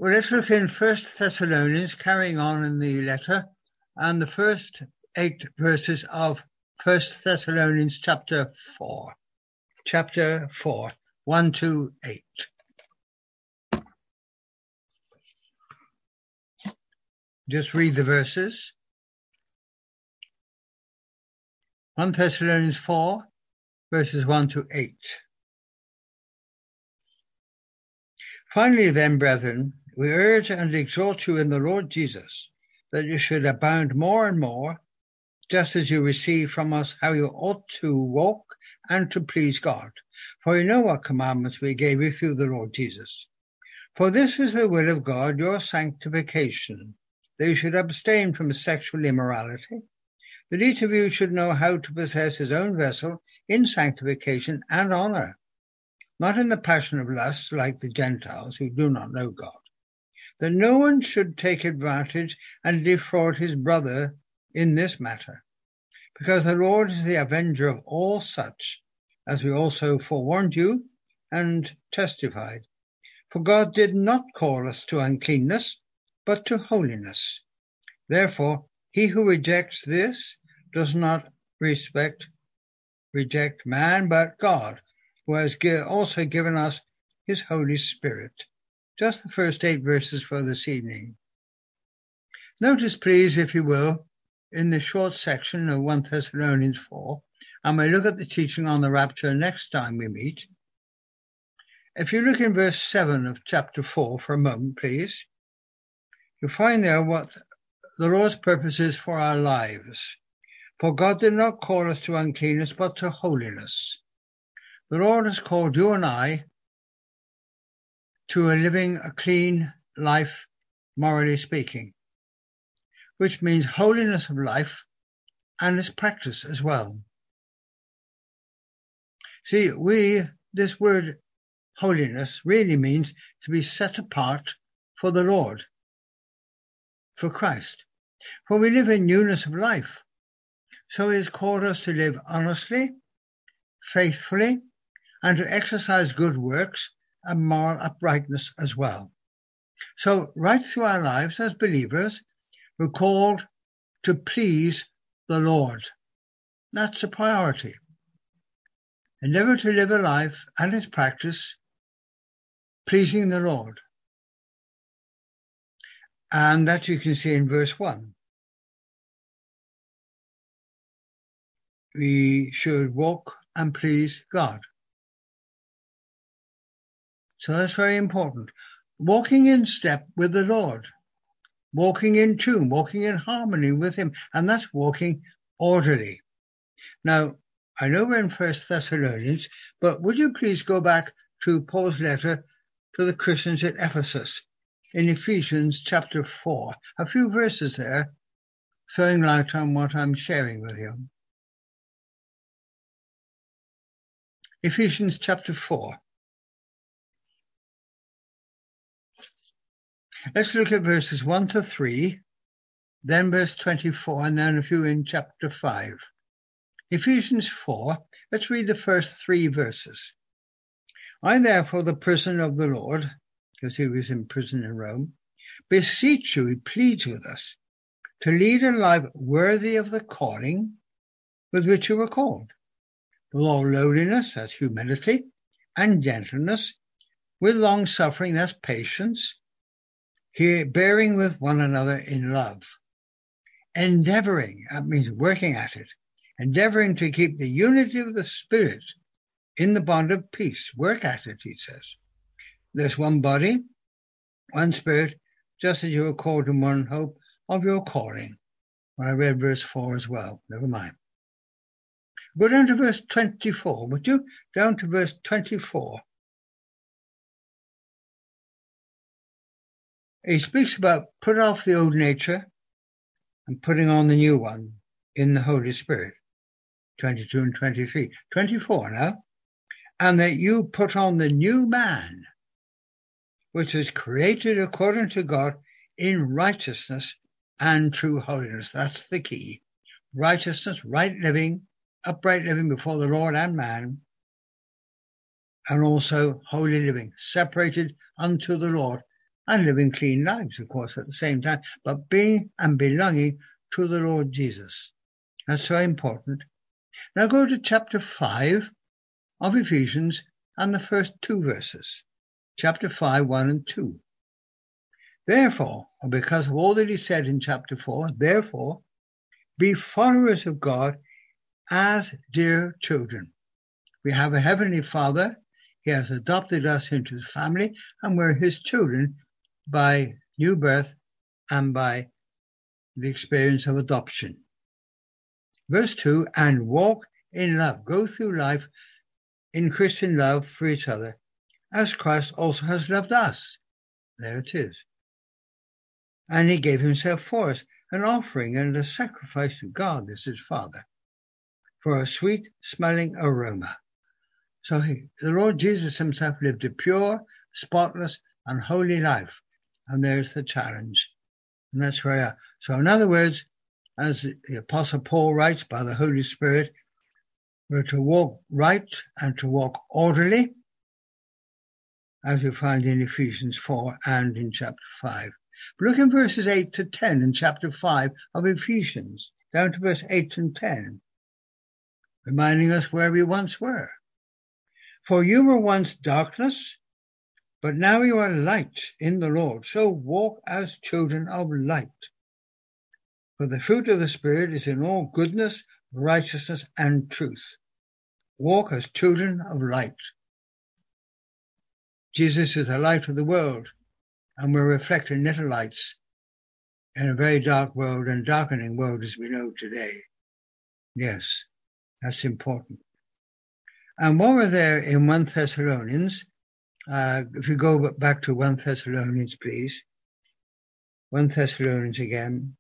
Well, let's look in 1 Thessalonians, carrying on in the letter, and the first 8 verses of 1 Thessalonians chapter 4. Chapter 4, 1 to 8. Just read the verses. 1 Thessalonians 4, verses 1 to 8. Finally then, brethren, we urge and exhort you in the Lord Jesus, that you should abound more and more, just as you receive from us how you ought to walk and to please God. For you know what commandments we gave you through the Lord Jesus. For this is the will of God, your sanctification, that you should abstain from sexual immorality, that each of you should know how to possess his own vessel in sanctification and honour, not in the passion of lust like the Gentiles who do not know God, that no one should take advantage and defraud his brother in this matter, because the Lord is the avenger of all such, as we also forewarned you and testified. For God did not call us to uncleanness, but to holiness. Therefore, he who rejects this does not reject man, but God, who has also given us his Holy Spirit. Just the first 8 verses for this evening. Notice, please, if you will, in the short section of 1 Thessalonians 4, and we'll look at the teaching on the rapture next time we meet. If you look in verse 7 of chapter 4 for a moment, please, you'll find there what the Lord's purpose is for our lives. For God did not call us to uncleanness, but to holiness. The Lord has called you and I to a clean life, morally speaking, which means holiness of life and its practice as well. See, this word holiness really means to be set apart for the Lord, for Christ. For we live in newness of life. So he has called us to live honestly, faithfully, and to exercise good works and moral uprightness as well. So right through our lives as believers, we're called to please the Lord. That's a priority. Endeavor to live a life and its practice pleasing the Lord. And that you can see in verse 1. We should walk and please God. So that's very important. Walking in step with the Lord. Walking in tune, walking in harmony with him. And that's walking orderly. Now, I know we're in 1 Thessalonians, but would you please go back to Paul's letter to the Christians at Ephesus in Ephesians chapter 4. A few verses there, throwing light on what I'm sharing with you. Ephesians chapter 4. Let's look at verses 1 to 3, then verse 24, and then a few in chapter 5. Ephesians 4, let's read the first 3 verses. I therefore, the prisoner of the Lord, because he was in prison in Rome, beseech you, he pleads with us, to lead a life worthy of the calling with which you were called, with all lowliness, that's humility, and gentleness, with long suffering, that's patience, here bearing with one another in love, endeavoring, that means working at it, endeavoring to keep the unity of the Spirit in the bond of peace. Work at it, he says. There's one body, one Spirit, just as you were called in one hope of your calling. Well, I read verse 4 as well. Never mind. Go down to verse 24, would you? Down to verse 24. He speaks about put off the old nature and putting on the new one in the Holy Spirit. 22 and 23. 24 now. And that you put on the new man, which is created according to God in righteousness and true holiness. That's the key. Righteousness, right living, upright living before the Lord and man, and also holy living, separated unto the Lord. and living clean lives, of course, at the same time, but being and belonging to the Lord Jesus. That's so important. Now go to chapter 5 of Ephesians and the first 2 verses. Chapter 5, 1 and 2. Therefore, or because of all that he said in chapter 4, therefore, be followers of God as dear children. We have a heavenly Father. He has adopted us into his family, and we're his children by new birth and by the experience of adoption. Verse 2, and walk in love. Go through life in Christian love for each other, as Christ also has loved us. There it is. And he gave himself for us, an offering and a sacrifice to God, this is Father, for a sweet-smelling aroma. So the Lord Jesus himself lived a pure, spotless, and holy life. And there's the challenge. And that's where we are. So in other words, as the Apostle Paul writes by the Holy Spirit, we're to walk right and to walk orderly, as we find in Ephesians 4 and in chapter 5. But look in verses 8 to 10 in chapter 5 of Ephesians, down to verse 8 and 10, reminding us where we once were. For you were once darkness, but now you are light in the Lord. So walk as children of light. For the fruit of the Spirit is in all goodness, righteousness, and truth. Walk as children of light. Jesus is the light of the world, and we're reflecting little lights in a very dark world and darkening world as we know today. Yes, that's important. And while we're there in 1 Thessalonians, if you go back to 1 Thessalonians, please. 1 Thessalonians again.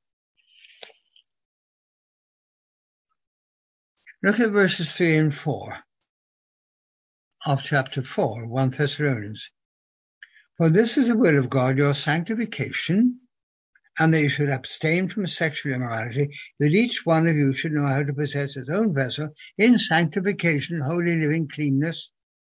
Look at verses 3 and 4 of chapter 4, 1 Thessalonians. For this is the will of God, your sanctification, and that you should abstain from sexual immorality, that each one of you should know how to possess his own vessel in sanctification, holy living, cleanness.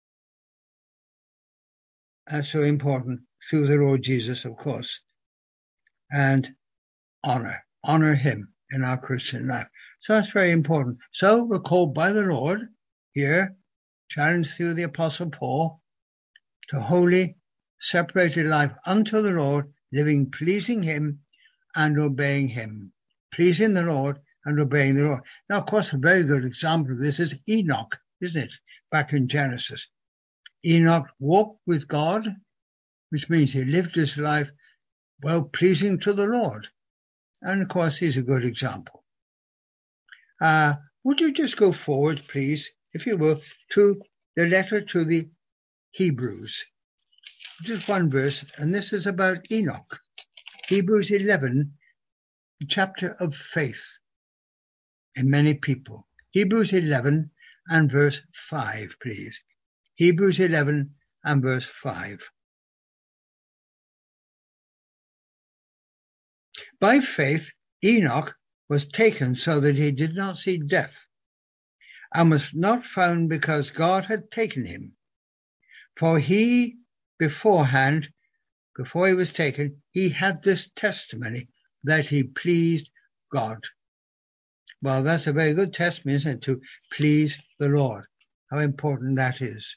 That's so important, through the Lord Jesus, of course. And honor him in our Christian life. So that's very important. So we're called by the Lord here, challenged through the Apostle Paul, to holy, separated life unto the Lord, living pleasing him and obeying him. Pleasing the Lord and obeying the Lord. Now, of course, a very good example of this is Enoch, isn't it? Back in Genesis. Enoch walked with God, which means he lived his life well pleasing to the Lord. And of course, he's a good example. Would you just go forward, please, if you will, to the letter to the Hebrews? Just one verse, and this is about Enoch. Hebrews 11, the chapter of faith in many people. Hebrews 11 and verse 5, please. Hebrews 11 and verse 5. By faith, Enoch was taken so that he did not see death, and was not found because God had taken him. For he beforehand, before he was taken, he had this testimony that he pleased God. Well, that's a very good testimony, isn't it? To please the Lord. How important that is.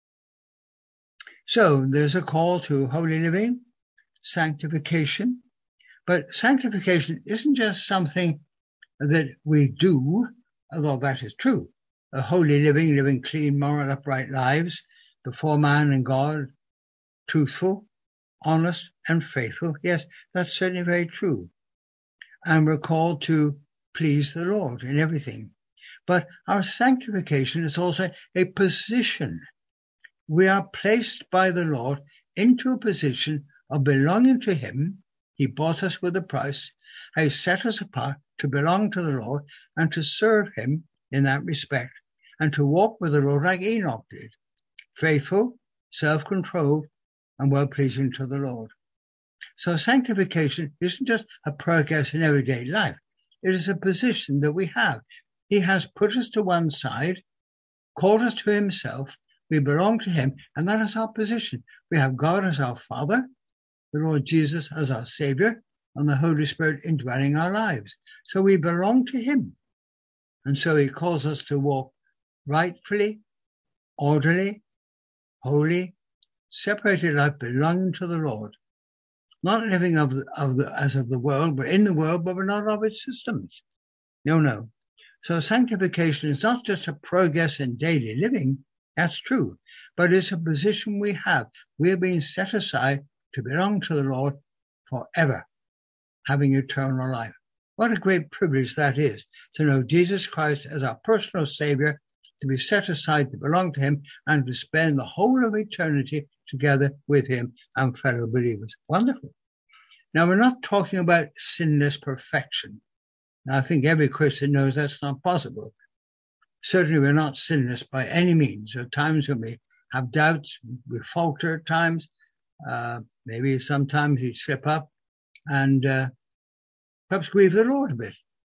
So there's a call to holy living, sanctification. But sanctification isn't just something that we do, although that is true. A holy living, living clean, moral, upright lives before man and God, truthful, honest, and faithful. Yes, that's certainly very true. And we're called to please the Lord in everything. But our sanctification is also a position. We are placed by the Lord into a position of belonging to him. He bought us with a price. He set us apart to belong to the Lord and to serve him in that respect, and to walk with the Lord like Enoch did, faithful, self-controlled, and well-pleasing to the Lord. So sanctification isn't just a progress in everyday life. It is a position that we have. He has put us to one side, called us to himself. We belong to him, and that is our position. We have God as our Father, the Lord Jesus as our Savior and the Holy Spirit indwelling our lives. So we belong to him. And so he calls us to walk rightfully, orderly, holy, separated life belonging to the Lord. Not living as of the world. We're in the world, but we're not of its systems. No. So sanctification is not just a progress in daily living. That's true. But it's a position we have. We're being set aside to belong to the Lord forever, having eternal life. What a great privilege that is, to know Jesus Christ as our personal Savior, to be set aside to belong to him, and to spend the whole of eternity together with him and fellow believers. Wonderful. Now, we're not talking about sinless perfection. I think every Christian knows that's not possible. Certainly, we're not sinless by any means. There are times when we have doubts, we falter at times, maybe sometimes we slip up and perhaps grieve the Lord a bit.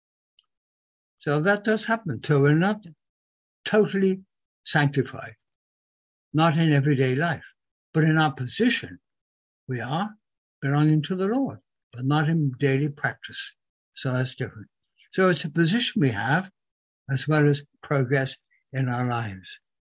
So that does happen. So we're not totally sanctified, not in everyday life, but in our position, we are belonging to the Lord, but not in daily practice. So that's different. So it's a position we have as well as progress in our lives.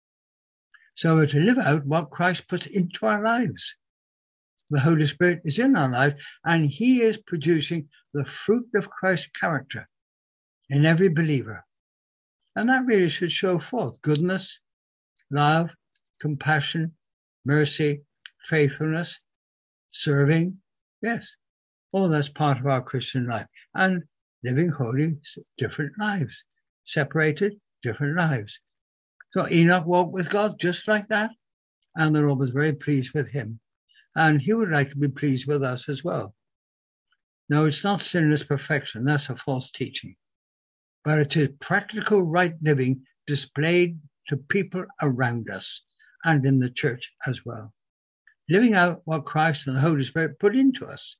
So we're to live out what Christ puts into our lives. The Holy Spirit is in our lives, and he is producing the fruit of Christ's character in every believer. And that really should show forth goodness, love, compassion, mercy, faithfulness, serving. Yes, all that's part of our Christian life. And living holy, different lives. Separated, different lives. So Enoch walked with God just like that, and the Lord was very pleased with him. And he would like to be pleased with us as well. No, it's not sinless perfection. That's a false teaching. But it is practical right living displayed to people around us and in the church as well. Living out what Christ and the Holy Spirit put into us.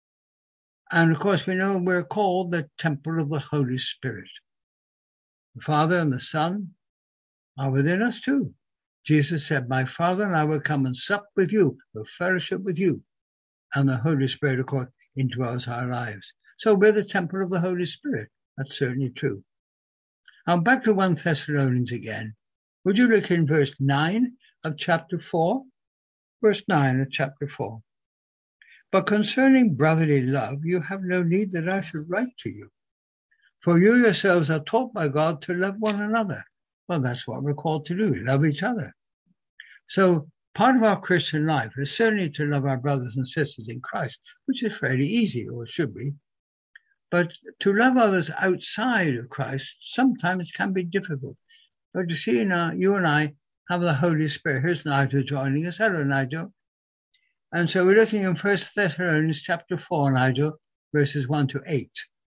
And of course, we know we're called the temple of the Holy Spirit. The Father and the Son are within us too. Jesus said, my Father and I will come and sup with you, will fellowship with you. And the Holy Spirit, of course, indwells our lives. So we're the temple of the Holy Spirit. That's certainly true. Now back to 1 Thessalonians again. Would you look in verse 9 of chapter 4? Verse 9 of chapter 4. But concerning brotherly love, you have no need that I should write to you. For you yourselves are taught by God to love one another. Well, that's what we're called to do, love each other. So part of our Christian life is certainly to love our brothers and sisters in Christ, which is fairly easy, or it should be. But to love others outside of Christ sometimes can be difficult. But you see, now you and I have the Holy Spirit. Here's Nigel joining us. Hello, Nigel. And so we're looking in 1 Thessalonians chapter 4, Nigel, verses 1 to 8.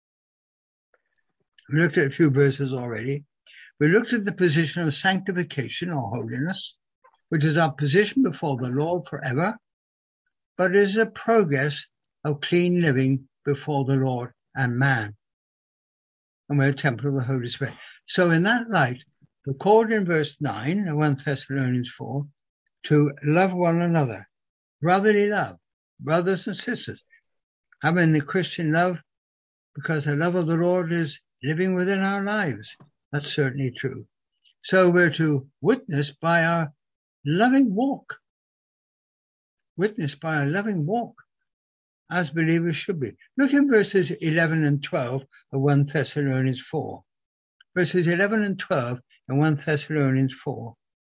We looked at a few verses already. We looked at the position of sanctification or holiness, which is our position before the Lord forever, but is a progress of clean living before the Lord and man. And we're a temple of the Holy Spirit. So in that light, we're called in verse 9 of 1 Thessalonians 4 to love one another, brotherly love, brothers and sisters, having the Christian love, because the love of the Lord is living within our lives. That's certainly true. So we're to witness by our loving walk. Witness by a loving walk, as believers should be. Look in verses 11 and 12 of 1 Thessalonians 4. Verses 11 and 12 in 1 Thessalonians 4.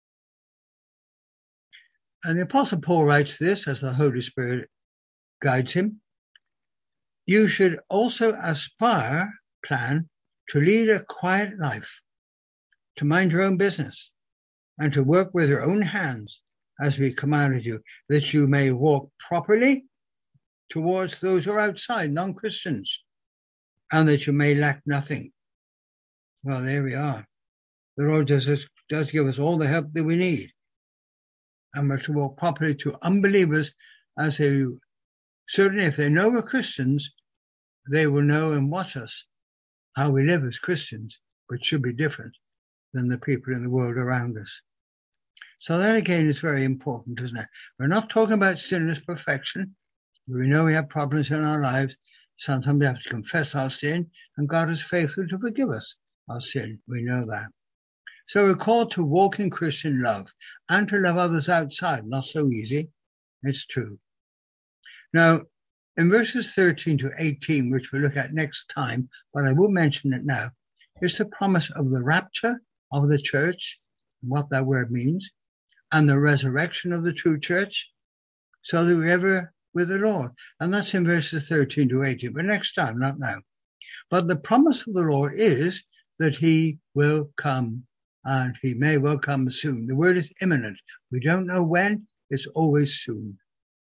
And the Apostle Paul writes this as the Holy Spirit guides him. You should also plan to lead a quiet life, to mind your own business, and to work with your own hands as we commanded you, that you may walk properly towards those who are outside, non-Christians, and that you may lack nothing. Well, there we are. The Lord does give us all the help that we need. And we're to walk properly to unbelievers as they, certainly if they know we're Christians, they will know and watch us how we live as Christians, which should be different than the people in the world around us. So that again is very important, isn't it? We're not talking about sinless perfection. We know we have problems in our lives. Sometimes we have to confess our sin, and God is faithful to forgive us our sin. We know that. So we're called to walk in Christian love and to love others outside. Not so easy. It's true. Now, in verses 13 to 18, which we'll look at next time, but I will mention it now, is the promise of the rapture of the church, what that word means, and the resurrection of the true church, so that we're ever with the Lord. And that's in verses 13 to 18, but next time, not now. But the promise of the Lord is that he will come, and he may well come soon. The word is imminent. We don't know when. It's always soon.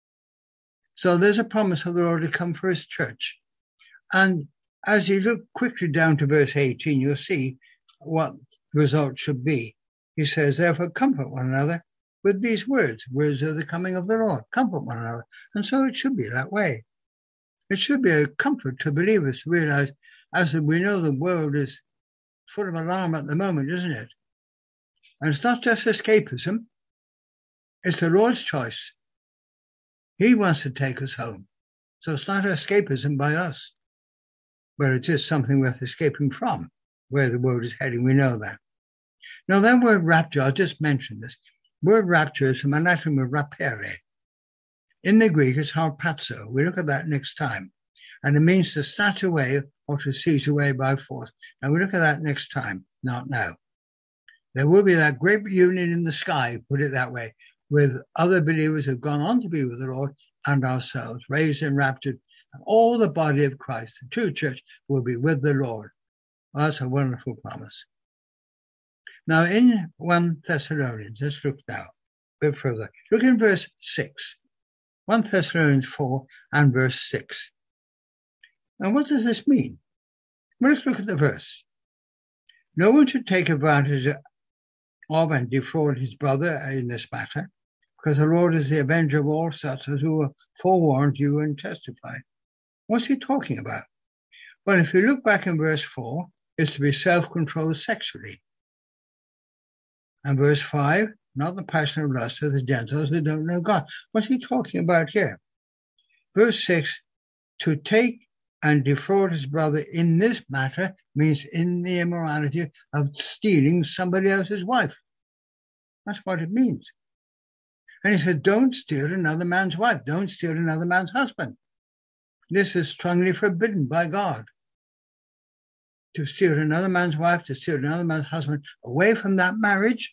So there's a promise of the Lord to come for his church. And as you look quickly down to verse 18, you'll see what the result should be. He says, therefore, comfort one another with these words of the coming of the Lord. Comfort one another. And so it should be that way. It should be a comfort to believers to realize, as we know, the world is full of alarm at the moment, isn't it? And it's not just escapism. It's the Lord's choice. He wants to take us home. So it's not escapism by us, but it is something worth escaping from, where the world is heading. We know that. Now, that word rapture, I'll just mention this. Word rapture is from a Latin word rapere. In the Greek, it's harpazo. We look at that next time. And it means to snatch away or to seize away by force. And we look at that next time, not now. There will be that great reunion in the sky, put it that way, with other believers who've gone on to be with the Lord and ourselves, raised and raptured. And all the body of Christ, the true church, will be with the Lord. Well, that's a wonderful promise. Now, in 1 Thessalonians, let's look now a bit further. Look in verse 6. 1 Thessalonians 4 and verse 6. Now, what does this mean? Well, let's look at the verse. No one should take advantage of and defraud his brother in this matter, because the Lord is the avenger of all such as who will forewarn you and testify. What's he talking about? Well, if you look back in verse 4, it's to be self-controlled sexually. And verse 5, not the passion of lust of the Gentiles who don't know God. What's he talking about here? Verse 6, to take and defraud his brother in this matter means in the immorality of stealing somebody else's wife. That's what it means. And he said, don't steal another man's wife. Don't steal another man's husband. This is strongly forbidden by God. To steal another man's wife, to steal another man's husband away from that marriage,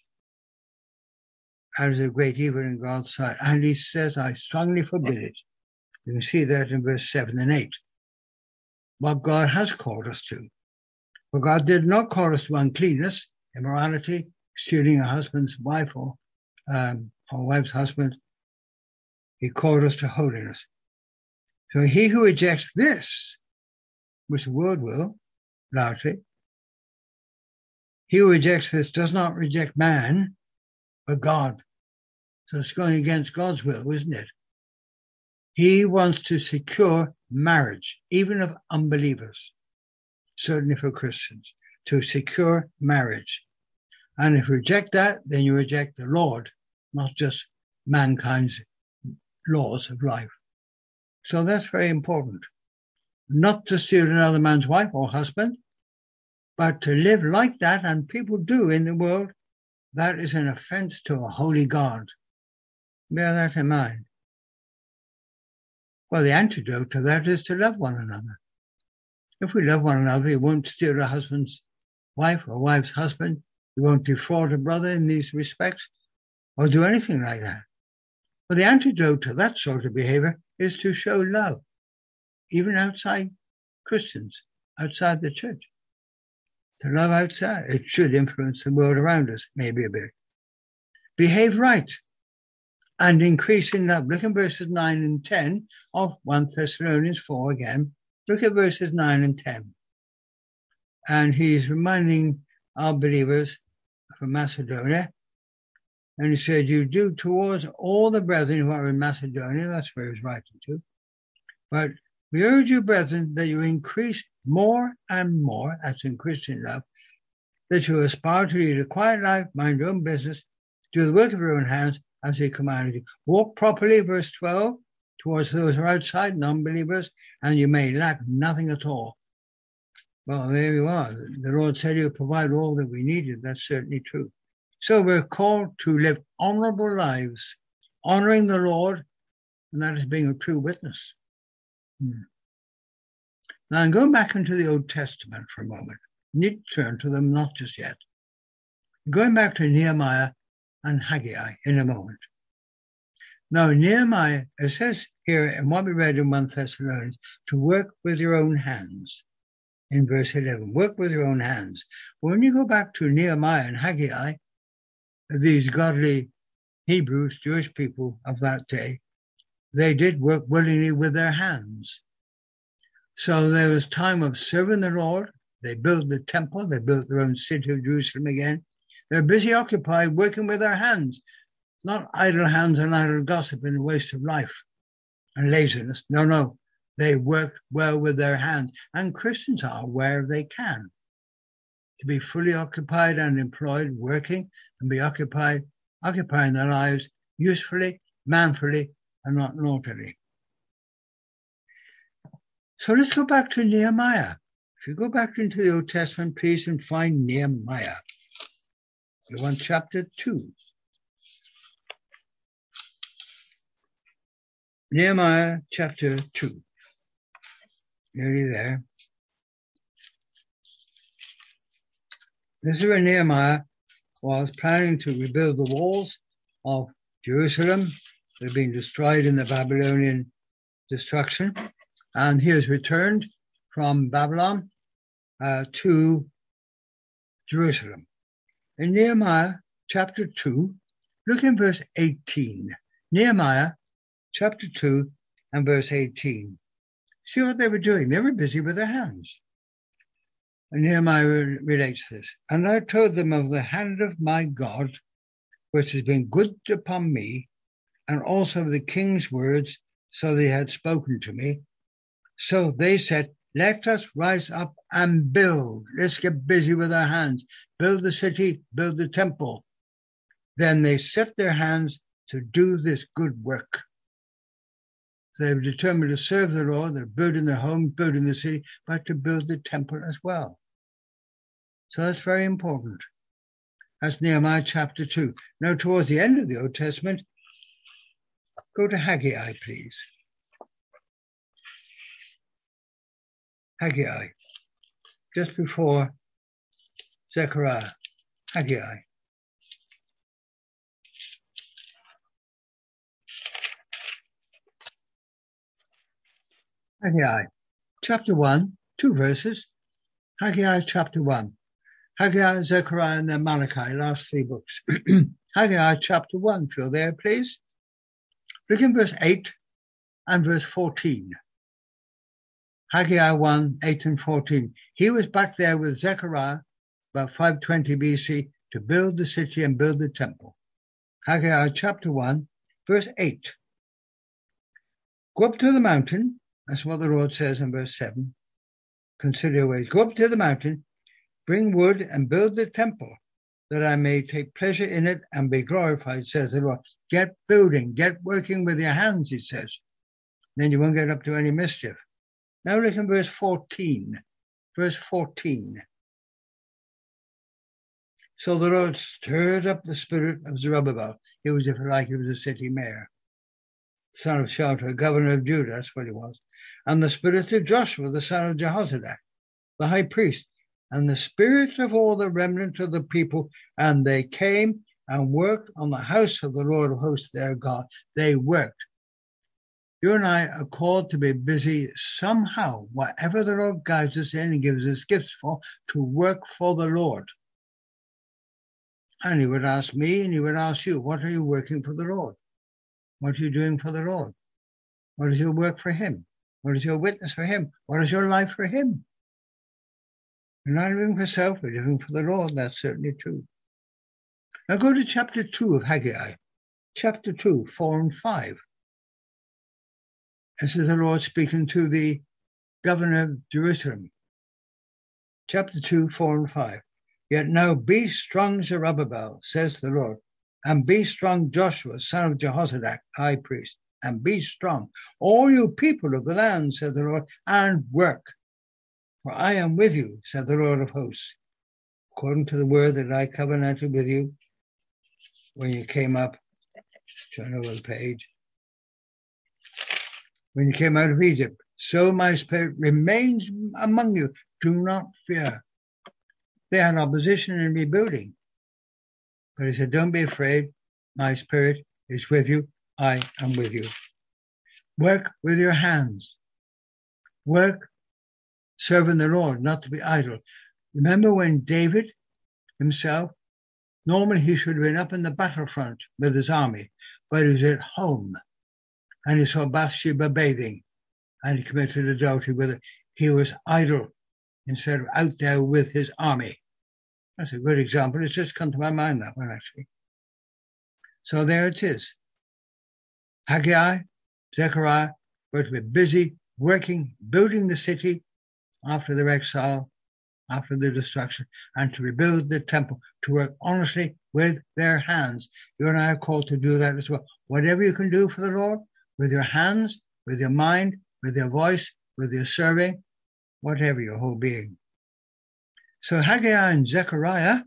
that is a great evil in God's sight. And he says, I strongly forbid it. You can see that in verse 7 and 8. What God has called us to. For God did not call us to uncleanness, immorality, stealing a husband's wife or wife's husband. He called us to holiness. So he who rejects this, which the world will, largely, he who rejects this does not reject man, but God. So it's going against God's will, isn't it? He wants to secure marriage, even of unbelievers, certainly for Christians, to secure marriage. And if you reject that, then you reject the Lord, not just mankind's laws of life. So that's very important. Not to steal another man's wife or husband, but to live like that, and people do in the world, that is an offense to a holy God. Bear that in mind. Well, the antidote to that is to love one another. If we love one another, you won't steal a husband's wife or wife's husband. You won't defraud a brother in these respects or do anything like that. But the antidote to that sort of behavior is to show love, even outside Christians, outside the church. To love outside, it should influence the world around us, maybe a bit. Behave right and increase in love. Look at verses 9 and 10 of 1 Thessalonians 4 again. Look at verses 9 and 10. And he's reminding our believers from Macedonia. And he said, you do towards all the brethren who are in Macedonia. That's where he's writing to. But we urge you, brethren, that you increase more and more, as in Christian love, that you aspire to lead a quiet life, mind your own business, do the work of your own hands, as he commanded you. Walk properly, verse 12, towards those who are outside, non-believers, and you may lack nothing at all. Well, there you are. The Lord said he'll provide all that we needed. That's certainly true. So we're called to live honorable lives, honoring the Lord, and that is being a true witness. Now, I'm going back into the Old Testament for a moment. I need to turn to them, not just yet. Going back to Nehemiah and Haggai in a moment. Now, Nehemiah, it says here in what we read in 1 Thessalonians, to work with your own hands. In verse 11, work with your own hands. When you go back to Nehemiah and Haggai, these godly Hebrews, Jewish people of that day, they did work willingly with their hands. So there was time of serving the Lord. They built the temple. They built their own city of Jerusalem again. They're busy occupied working with their hands, not idle hands and idle gossip and a waste of life and laziness. No. They worked well with their hands. And Christians are where they can. To be fully occupied and employed, working and be occupying their lives usefully, manfully, and not naughtily. So let's go back to Nehemiah. If you go back into the Old Testament, please, and find Nehemiah. You want chapter 2. Nehemiah chapter 2. Nearly there. This is where Nehemiah was planning to rebuild the walls of Jerusalem. They've been destroyed in the Babylonian destruction. And he has returned from Babylon to Jerusalem. In Nehemiah chapter 2, look in verse 18. Nehemiah chapter 2 and verse 18. See what they were doing. They were busy with their hands. And Nehemiah relates this. And I told them of the hand of my God, which has been good upon me, and also of the king's words, so they had spoken to me. So they said, let us rise up and build. Let's get busy with our hands. Build the city, build the temple. Then they set their hands to do this good work. They've determined to serve the Lord. They're building their home, building the city, but to build the temple as well. So that's very important. That's Nehemiah chapter 2. Now, towards the end of the Old Testament, go to Haggai, please. Haggai, just before Zechariah. Haggai. Haggai, chapter 1, 2 verses. Haggai, chapter 1. Haggai, Zechariah, and then Malachi, last 3 books. Haggai, chapter 1, if you're there, please. Look in verse 8 and verse 14. Haggai 1, 8 and 14. He was back there with Zechariah about 520 BC to build the city and build the temple. Haggai, chapter 1, verse 8. Go up to the mountain. That's what the Lord says in verse 7. Consider your ways. Go up to the mountain, bring wood and build the temple, that I may take pleasure in it and be glorified, says the Lord. Get building, get working with your hands, he says. Then you won't get up to any mischief. Now look in verse 14. Verse 14. So the Lord stirred up the spirit of Zerubbabel. He was, if you like, he was a city mayor. Son of Shealtiel, governor of Judah, that's what he was. And the spirit of Joshua, the son of Jehozadak, the high priest, and the spirit of all the remnant of the people, and they came and worked on the house of the Lord of hosts, their God. They worked. You and I are called to be busy somehow, whatever the Lord guides us in and gives us gifts for, to work for the Lord. And he would ask me and he would ask you, what are you working for the Lord? What are you doing for the Lord? What is your work for him? What is your witness for him? What is your life for him? You're not living for self, you're living for the Lord. That's certainly true. Now go to chapter 2 of Haggai. Chapter 2, 4 and 5. This is the Lord speaking to the governor of Jerusalem. Chapter 2, 4 and 5. Yet now be strong, Zerubbabel, says the Lord, and be strong, Joshua, son of Jehozadak, high priest, and be strong. All you people of the land, said the Lord, and work. For I am with you, said the Lord of hosts, according to the word that I covenanted with you when you came up. Turn over the page. When you came out of Egypt. So my spirit remains among you. Do not fear. They had opposition in rebuilding. But he said, don't be afraid. My spirit is with you. I am with you. Work with your hands. Work serving the Lord, not to be idle. Remember when David himself, normally he should have been up in the battlefront with his army, but he was at home and he saw Bathsheba bathing and he committed adultery with her. He was idle instead of out there with his army. That's a good example. It's just come to my mind, that one, actually. So there it is. Haggai, Zechariah were to be busy working, building the city after their exile, after the destruction, and to rebuild the temple, to work honestly with their hands. You and I are called to do that as well. Whatever you can do for the Lord, with your hands, with your mind, with your voice, with your serving, whatever your whole being. So Haggai and Zechariah,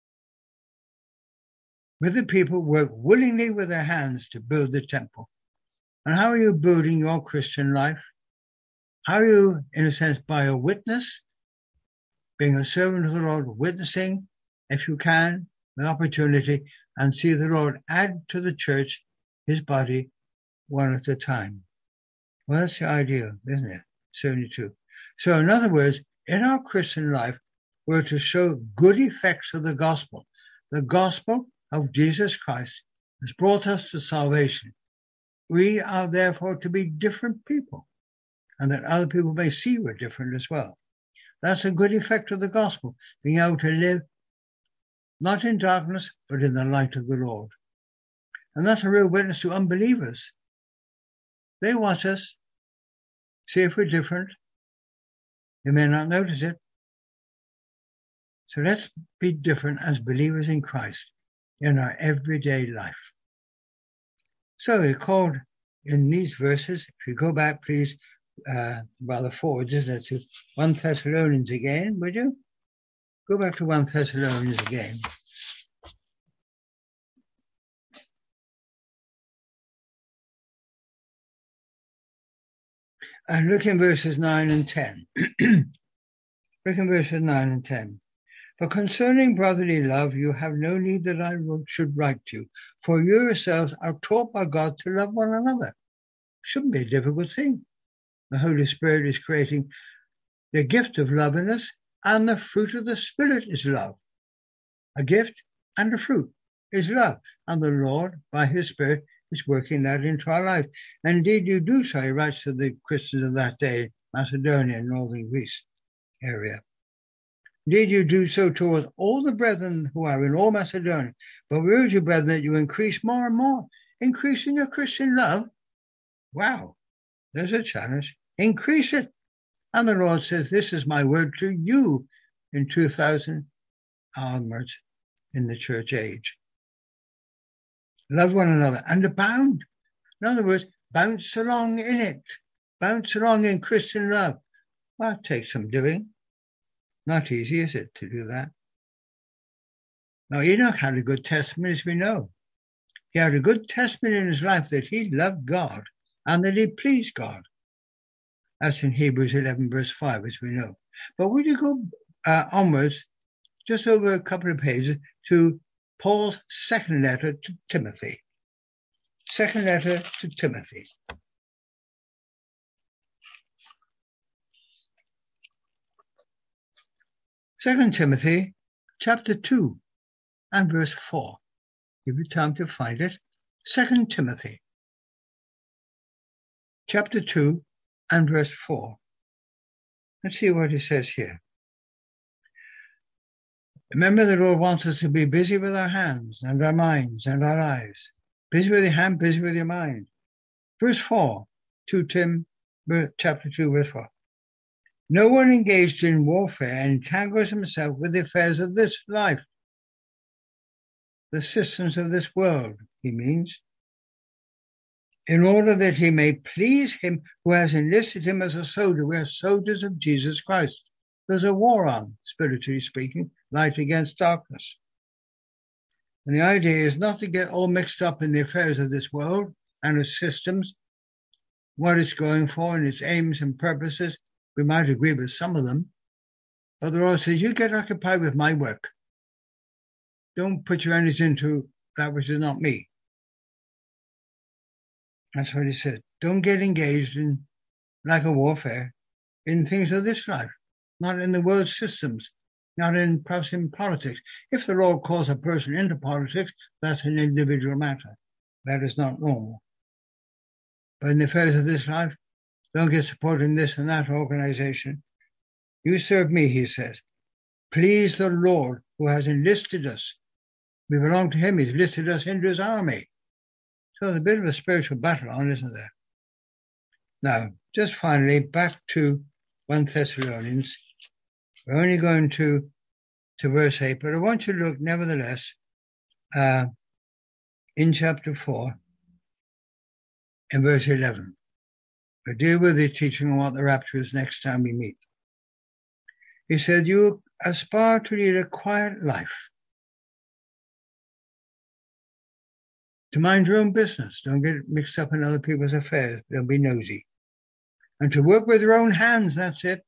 with the people, work willingly with their hands to build the temple. And how are you building your Christian life? How are you, in a sense, by a witness, being a servant of the Lord, witnessing, if you can, the opportunity, and see the Lord add to the church, his body, one at a time. Well, that's the idea, isn't it? Certainly true. So in other words, in our Christian life, we're to show good effects of the gospel. The gospel of Jesus Christ has brought us to salvation. We are therefore to be different people, and that other people may see we're different as well. That's a good effect of the gospel, being able to live not in darkness, but in the light of the Lord. And that's a real witness to unbelievers. They watch us, see if we're different. They may not notice it. So let's be different as believers in Christ in our everyday life. So we're called in these verses, if you go back, please, rather forward, isn't it, to 1 Thessalonians again, would you? Go back to 1 Thessalonians again. And look in verses 9 and 10. Look in verses 9 and 10. For concerning brotherly love, you have no need that I should write to you, for you yourselves are taught by God to love one another. Shouldn't be a difficult thing. The Holy Spirit is creating the gift of love in us, and the fruit of the Spirit is love. A gift and a fruit is love, and the Lord, by his Spirit, is working that into our life. And indeed you do so, he writes to the Christians of that day, Macedonia and northern Greece area. Indeed you do so towards all the brethren who are in all Macedonia. But we urge you, brethren, that you increase more and more, increasing your Christian love. Wow, there's a challenge. Increase it. And the Lord says, this is my word to you in 2000 onwards in the church age. Love one another and abound. In other words, bounce along in it. Bounce along in Christian love. Well, it takes some doing. Not easy, is it, to do that? Now, Enoch had a good testimony, as we know. He had a good testimony in his life that he loved God and that he pleased God. That's in Hebrews 11, verse 5, as we know. But would you go onwards, just over a couple of pages, to Paul's second letter to Timothy. Second letter to Timothy. Second Timothy, chapter 2, and verse 4. Give you time to find it. Second Timothy, chapter 2, and verse 4. Let's see what it says here. Remember, the Lord wants us to be busy with our hands and our minds and our lives. Busy with your hand, busy with your mind. Verse 4, 2 Tim, chapter 2, verse 4. No one engaged in warfare entangles himself with the affairs of this life, the systems of this world, he means. in order that he may please him who has enlisted him as a soldier. We are soldiers of Jesus Christ. There's a war on, spiritually speaking, light against darkness. And the idea is not to get all mixed up in the affairs of this world and its systems, what it's going for and its aims and purposes. We might agree with some of them, but the Lord says, you get occupied with my work. Don't put your energies into that which is not me. That's what he said. Don't get engaged in, like a warfare, in things of this life, not in the world systems, not in perhaps in politics. If the Lord calls a person into politics, that's an individual matter. That is not normal. But in the affairs of this life, don't get support in this and that organization. You serve me, he says. Please the Lord who has enlisted us. We belong to him. He's enlisted us into his army. So there's a bit of a spiritual battle on, isn't there? Now, just finally, back to 1 Thessalonians. We're only going to verse 8, but I want you to look, nevertheless, in chapter 4, in verse 11. We'll deal with the teaching on what the rapture is next time we meet. He said, you aspire to lead a quiet life, to mind your own business. Don't get mixed up in other people's affairs. Don't be nosy. And to work with your own hands, that's it.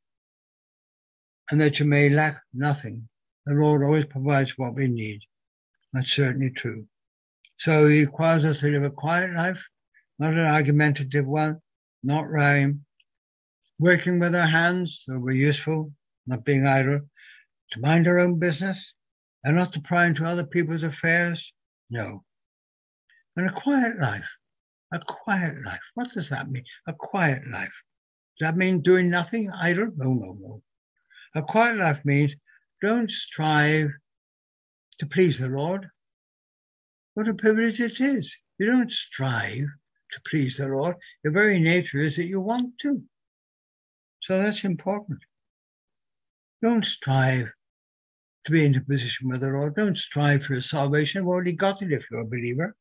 And that you may lack nothing. The Lord always provides what we need. That's certainly true. So he requires us to live a quiet life, not an argumentative one, not rhyme, working with our hands so we're useful, not being idle, to mind our own business, and not to pry into other people's affairs. No. And a quiet life. A quiet life. What does that mean? A quiet life. Does that mean doing nothing, idle? No. A quiet life means don't strive to please the Lord. What a privilege it is. You don't strive to please the Lord. Your very nature is that you want to. So that's important. Don't strive to be in a position with the Lord. Don't strive for your salvation. You've already got it if you're a believer.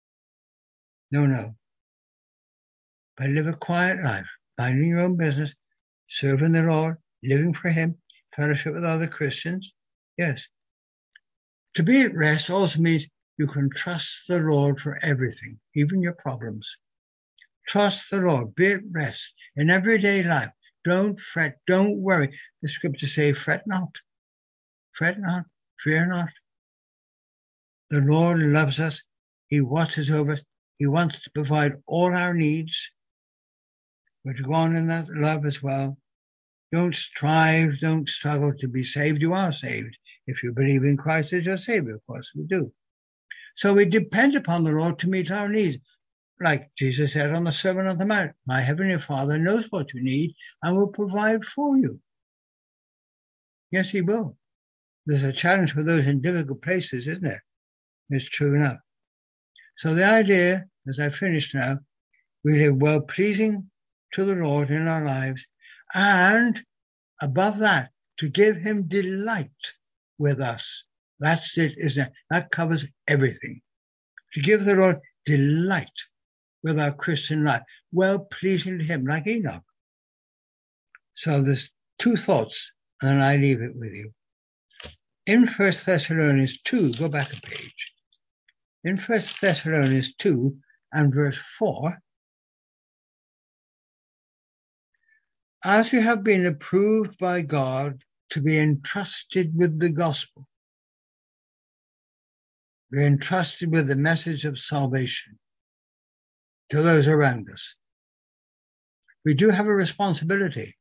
No. But live a quiet life, minding your own business, serving the Lord, living for him, fellowship with other Christians. Yes. To be at rest also means you can trust the Lord for everything, even your problems. Trust the Lord. Be at rest in everyday life. Don't fret. Don't worry. The scriptures say, fret not. Fret not. Fear not. The Lord loves us. He watches over us. He wants to provide all our needs. We're to go on in that love as well. Don't strive, don't struggle to be saved. You are saved. If you believe in Christ as your Savior, of course we do. So we depend upon the Lord to meet our needs. Like Jesus said on the Sermon on the Mount, my Heavenly Father knows what you need and will provide for you. Yes, he will. There's a challenge for those in difficult places, isn't there? It's true enough. So the idea, as I finish now, we live well pleasing to the Lord in our lives, and above that, to give him delight with us. That's it, isn't it? That covers everything. To give the Lord delight with our Christian life, well pleasing to him, like Enoch. So there's two thoughts, and I leave it with you. In 1 Thessalonians 2, go back a page. In 1 Thessalonians 2 and verse 4, as you have been approved by God to be entrusted with the gospel, we're entrusted with the message of salvation to those around us. We do have a responsibility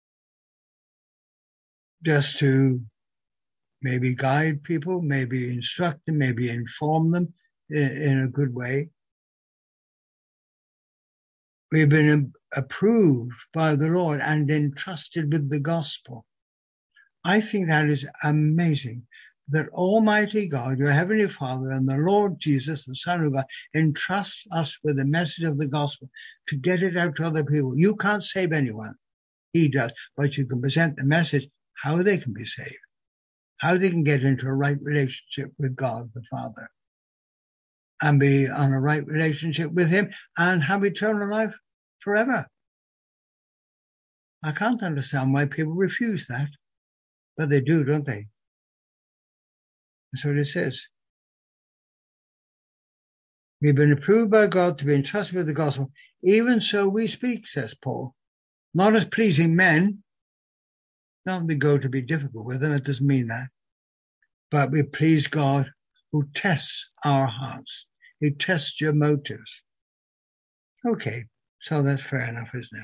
just to maybe guide people, maybe instruct them, maybe inform them in a good way. We've been approved by the Lord and entrusted with the gospel. I think that is amazing, that Almighty God, your Heavenly Father, and the Lord Jesus, the Son of God, entrusts us with the message of the gospel to get it out to other people. You can't save anyone. He does. But you can present the message, how they can be saved, how they can get into a right relationship with God the Father. and be on a right relationship with him and have eternal life forever. I can't understand why people refuse that, but they do, don't they? That's what it says. We've been approved by God to be entrusted with the gospel. Even so we speak, says Paul, not as pleasing men. Not that we go to be difficult with them, it doesn't mean that. But we please God who tests our hearts. He tests your motives. Okay, so that's fair enough, isn't it?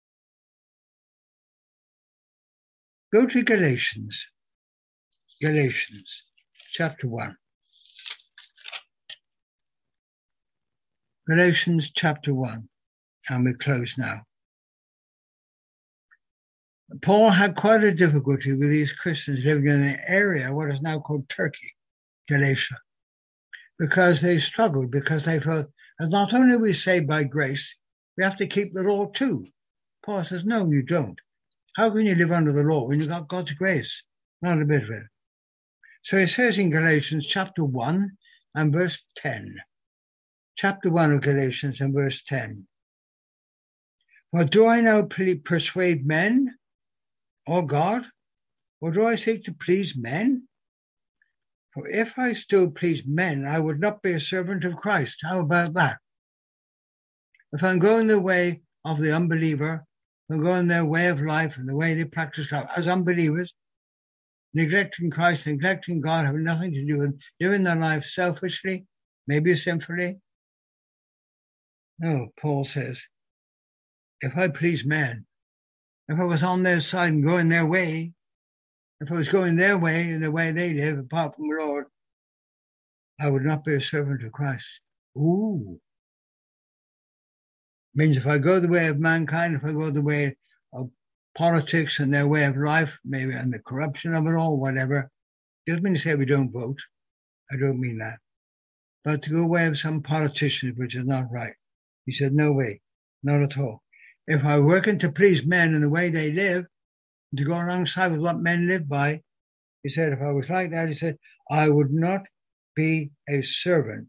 Go to Galatians. Galatians, chapter 1. Galatians chapter 1, and we close now. Paul had quite a difficulty with these Christians living in an area, what is now called Turkey, Galatia, because they struggled, because they felt, as not only are we saved by grace, we have to keep the law too. Paul says, no, you don't. How can you live under the law when you've got God's grace? Not a bit of it. So he says in Galatians chapter 1 and verse 10, chapter 1 of Galatians and verse 10. For do I now persuade men or God, or do I seek to please men? For if I still please men, I would not be a servant of Christ. How about that? If I'm going the way of the unbeliever, I'm going their way of life and the way they practice life as unbelievers, neglecting Christ, neglecting God, having nothing to do with living their life selfishly, maybe sinfully. No, Paul says, if I please men, if I was on their side and going their way, if I was going their way and the way they live apart from the Lord, I would not be a servant of Christ. Ooh. Means if I go the way of mankind, if I go the way of politics and their way of life, maybe, and the corruption of it all, whatever, doesn't mean to say we don't vote. I don't mean that. But to go the way of some politicians, which is not right. He said, no way, not at all. If I were working to please men in the way they live, to go alongside with what men live by, he said, if I was like that, he said, I would not be a servant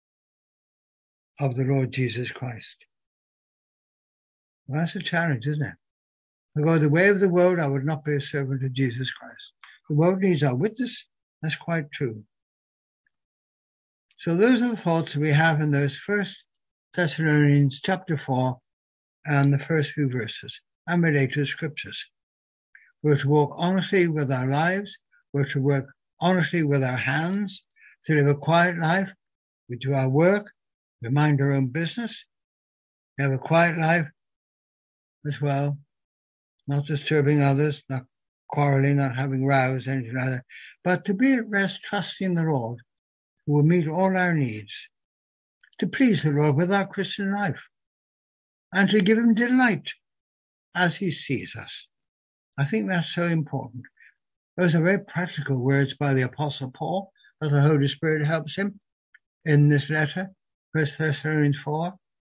of the Lord Jesus Christ. Well, that's a challenge, isn't it? If I go the way of the world, I would not be a servant of Jesus Christ. The world needs our witness. That's quite true. So those are the thoughts we have in those 1 Thessalonians chapter 4 and the first few verses and relate to the scriptures. We're to walk honestly with our lives. We're to work honestly with our hands, to live a quiet life. We do our work. We mind our own business. We have a quiet life as well, not disturbing others, not quarreling, not having rows, anything like that, but to be at rest, trusting the Lord, who will meet all our needs, to please the Lord with our Christian life, and to give him delight as he sees us. I think that's so important. Those are very practical words by the Apostle Paul, as the Holy Spirit helps him in this letter, 1 Thessalonians 4.